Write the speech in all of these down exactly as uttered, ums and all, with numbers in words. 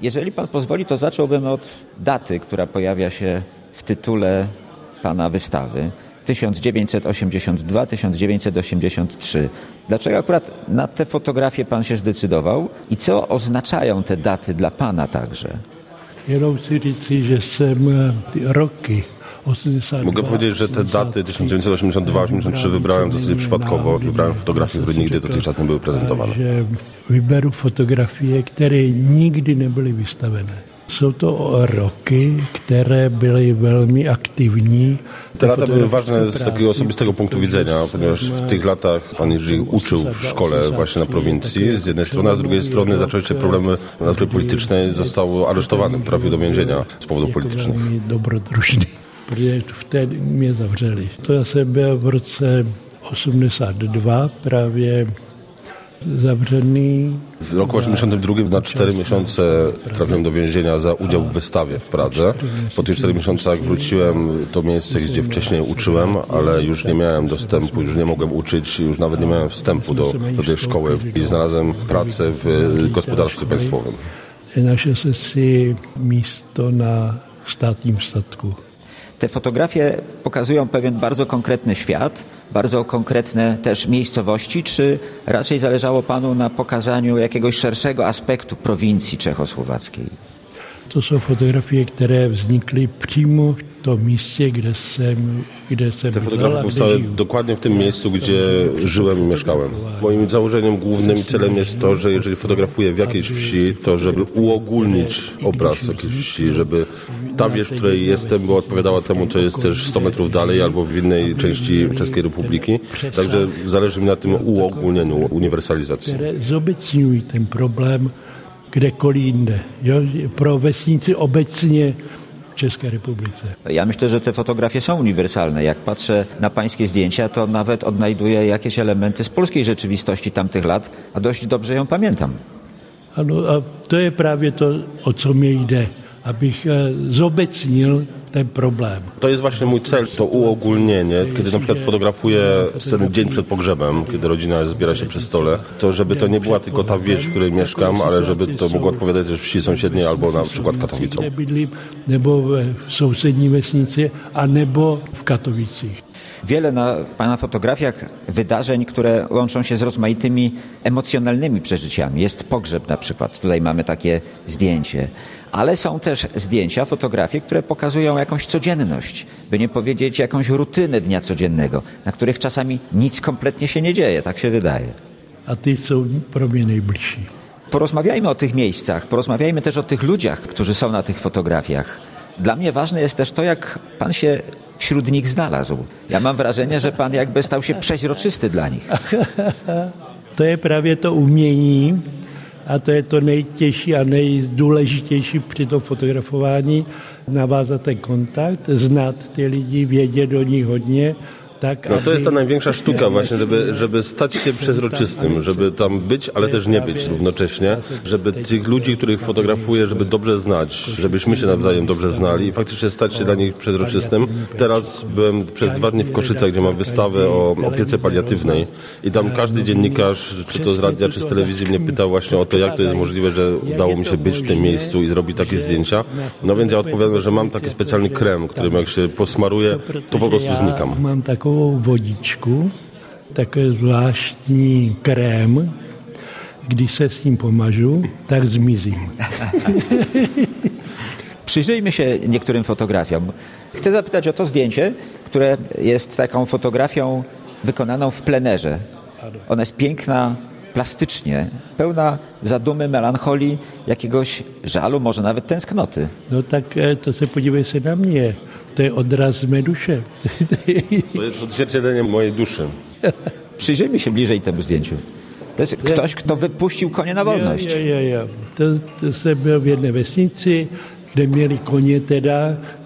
Jeżeli pan pozwoli, to zacząłbym od daty, która pojawia się w tytule pana wystawy. tysiąc dziewięćset osiemdziesiąt dwa do tysiąc dziewięćset osiemdziesiąt trzy. Dlaczego akurat na te fotografie pan się zdecydował i co oznaczają te daty dla pana także? Jenom chci říci, že jsem ty roky Mogę powiedzieć, że te daty tysiąc dziewięćset osiemdziesiąt dwa do osiemdziesiąt trzy wybrałem w zasadzie przypadkowo. Wybrałem fotografie, które nigdy dotychczas nie były prezentowane. Že vyberu fotografie, które nigdy nebyly vystavené. Są to roky, które były bardzo aktywni. Te lata były ważne z takiego osobistego punktu widzenia, ponieważ w tych latach pan Jerzy uczył w szkole właśnie na prowincji z jednej strony, a z drugiej strony zaczęły się problemy natury politycznej. Został aresztowany, trafił do więzienia z powodów politycznych. Dobrodružný, protože wtedy mnie zawrzeli. To ja jsem byl v roce osmdesát dva právě zawrzeny. W roku osiemdziesiątym drugim na cztery miesiące trafiłem do więzienia za udział w wystawie w Pradze. Po tych czterech miesiącach wróciłem do miejsca, gdzie wcześniej uczyłem, ale już nie miałem dostępu, już nie mogłem uczyć, już nawet nie miałem wstępu do, do tej szkoły i znalazłem pracę w gospodarstwie państwowym. Našel jsem si místo na státním statku. Te fotografie pokazują pewien bardzo konkretny świat, bardzo konkretne też miejscowości, czy raczej zależało panu na pokazaniu jakiegoś szerszego aspektu prowincji czechosłowackiej? To są fotografie, które vznikly přímo w tym miejscu, gdzie jsem, gdzie jsem Te fotografie powstały dokładnie w tym miejscu, gdzie żyłem i mieszkałem. Moim założeniem głównym i celem jest to, że jeżeli fotografuję w jakiejś wsi, to żeby uogólnić obraz jakiejś wsi, żeby ta wieś, w której jestem, była odpowiadała temu, co jest też sto metrów dalej albo w innej części Czeskiej Republiki. Także zależy mi na tym uogólnieniu, uniwersalizacji. Które zobecňují ten problém kdekoliv jinde. Jo? Pro vesnici obecnie w Czeskiej Republice. Ja myślę, że te fotografie są uniwersalne. Jak patrzę na pańskie zdjęcia, to nawet odnajduję jakieś elementy z polskiej rzeczywistości tamtych lat, a dość dobrze ją pamiętam. Ano, a to je právě to, o co mi jde, abych zobecnil ten problem. To jest właśnie mój cel, to uogólnienie. Kiedy na przykład fotografuję scenę dzień przed pogrzebem, kiedy rodzina zbiera się przy stole, to żeby to nie była tylko ta wieś, w której mieszkam, ale żeby to mogło odpowiadać też wsi sąsiedniej albo na przykład Katowicom. Nebo w sąsiedniej vesnici, a nebo w Katowicích. Wiele na pana fotografiach wydarzeń, które łączą się z rozmaitymi emocjonalnymi przeżyciami. Jest pogrzeb na przykład, tutaj mamy takie zdjęcie. Ale są też zdjęcia, fotografie, które pokazują jakąś codzienność, by nie powiedzieć jakąś rutynę dnia codziennego, na których czasami nic kompletnie się nie dzieje, tak się wydaje. A ty są pro mnie najbliżsi. Porozmawiajmy o tych miejscach, porozmawiajmy też o tych ludziach, którzy są na tych fotografiach. Dla mnie ważne jest też to, jak pan się wśród nich znalazł. Ja mam wrażenie, że pan jakby stał się przeźroczysty dla nich. To je právě to umění a to je to nejtěžší a nejdůležitější při tom fotografování. Navázat ten kontakt, znát ty lidi, vědět o nich hodně. Tak, no to jest ta największa sztuka właśnie, żeby, żeby stać się przezroczystym, żeby tam być, ale też nie być równocześnie, żeby tych ludzi, których fotografuję, żeby dobrze znać, żebyśmy się nawzajem dobrze znali i faktycznie stać się dla nich przezroczystym. Teraz byłem przez dwa dni w Koszycach, gdzie mam wystawę o opiece paliatywnej i tam każdy dziennikarz, czy to z radia, czy z telewizji mnie pytał właśnie o to, jak to jest możliwe, że udało mi się być w tym miejscu i zrobić takie zdjęcia. No więc ja odpowiadam, że mam taki specjalny krem, którym jak się posmaruję, to po prostu znikam. Mam taką vodičku, takový zvláštní krém, když se s ním pomažu, tak zmizím. Przyjrzyjmy się niektórym fotografiom. Chcę zapytać o to zdjęcie, które jest taką fotografią wykonaną w plenerze. Ona jest piękna plastycznie, pełna zadumy, melancholii, jakiegoś żalu, może nawet tęsknoty. No tak to se podívej se na mnie. To jest odraz mé duše. To jest odzwierciedlenie mojej duszy. Przyjrzyjmy się bliżej temu zdjęciu. To jest ktoś, kto wypuścił konie na wolność. Ja, ja, ja. To, to jsem byl v jedné vesnici, kde měli koně teda,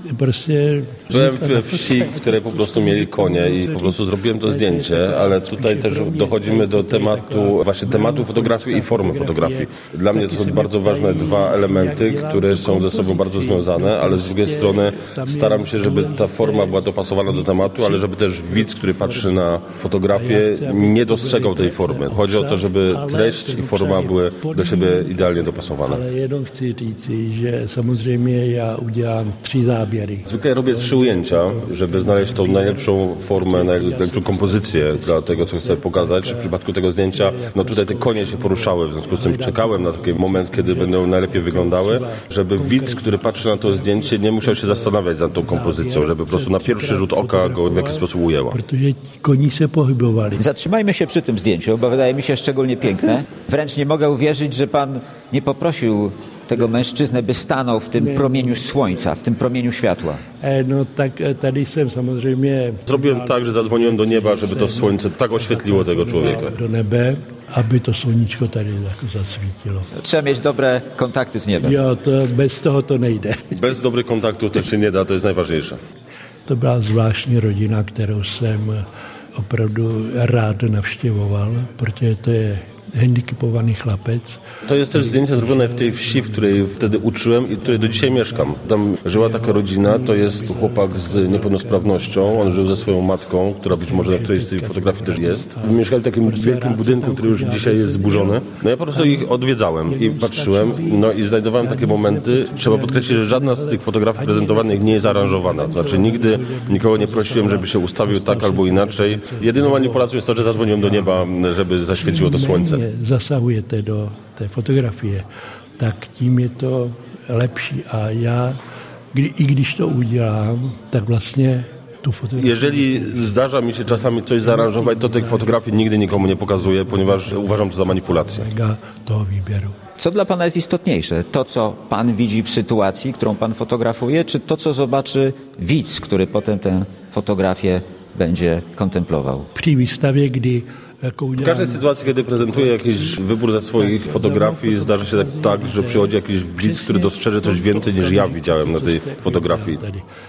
prostě... Byłem w wsi, w której po prostu mieli konie i po prostu zrobiłem to zdjęcie, ale tutaj też dochodzimy do tematu, właśnie tematu fotografii i formy fotografii. Dla mnie to są bardzo ważne dwa elementy, które są ze sobą bardzo związane, ale z drugiej strony staram się, żeby ta forma była dopasowana do tematu, ale żeby też widz, który patrzy na fotografię, nie dostrzegał tej formy. Chodzi o to, żeby treść i forma były do siebie idealnie dopasowane. Ale jenom chci říci, že samozřejmě já udělám tři záběry. Zwykle robię trzy ujęcia, żeby znaleźć tą najlepszą formę, najlepszą kompozycję dla tego, co chcę pokazać. W przypadku tego zdjęcia, no tutaj te konie się poruszały, w związku z tym czekałem na taki moment, kiedy będą najlepiej wyglądały, żeby widz, który patrzy na to zdjęcie, nie musiał się zastanawiać nad tą kompozycją, żeby po prostu na pierwszy rzut oka go w jakiś sposób ujęła. Protože ti koni se pohybovali. Zatrzymajmy się przy tym zdjęciu, bo wydaje mi się szczególnie piękne. Wręcz nie mogę uwierzyć, że pan nie poprosił tego mężczyznę, by stanął w tym promieniu słońca, w tym promieniu światła. No tak tady jsem samozřejmě... Zrobiłem tak, że zadzwoniłem do nieba, żeby to słońce tak oświetliło tego człowieka. Do nebe, aby to sluníčko tady jako zasvítilo. Trzeba mieć dobre kontakty z niebem. Jo, to bez toho to nejde. Bez dobrych kontaktów to się nie da, to jest najważniejsze. To byla zvláštní rodina, kterou jsem opravdu rád navštěvoval, protože to je handicapowany chlapec. To jest też zdjęcie zrobione w tej wsi, w której wtedy uczyłem i w której do dzisiaj mieszkam. Tam żyła taka rodzina, to jest chłopak z niepełnosprawnością, on żył ze swoją matką, która być może na którejś z tej fotografii też jest. Mieszkali w takim wielkim budynku, który już dzisiaj jest zburzony. No ja po prostu ich odwiedzałem i patrzyłem, no i znajdowałem takie momenty. Trzeba podkreślić, że żadna z tych fotografii prezentowanych nie jest zaaranżowana. To znaczy nigdy nikogo nie prosiłem, żeby się ustawił tak albo inaczej. Jedyną manipulacją jest to, że zadzwoniłem do nieba, żeby zaświeciło to słońce. Zasahujete do té fotografie, tak tím je to lepší. A já, kdy, i když to udělám, tak vlastně tu fotografii... Jeżeli zdarza mi się czasami coś zaaranżować, to tych fotografii nigdy nikomu nie pokazuję, ponieważ uważam to za manipulację. Toho výběru. Co dla pana jest istotniejsze? To, co pan widzi w sytuacji, którą pan fotografuje, czy to, co zobaczy widz, który potem tę fotografię będzie kontemplował? Przy wystawie, gdy w każdej sytuacji, kiedy prezentuję jakiś wybór ze swoich fotografii, zdarza się tak, tak, że przychodzi jakiś widz, który dostrzeże coś więcej niż ja widziałem na tej fotografii.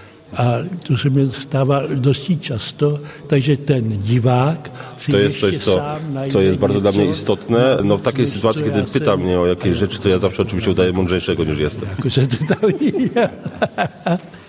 A to se mi stává dosti často, takže ten divák si to jest coś, co, co jest bardzo dla mnie istotne. No w takiej sytuacji, kiedy pyta mnie o jakieś rzeczy, to ja zawsze oczywiście udaję mądrzejszego niż jestem. Jako se to tam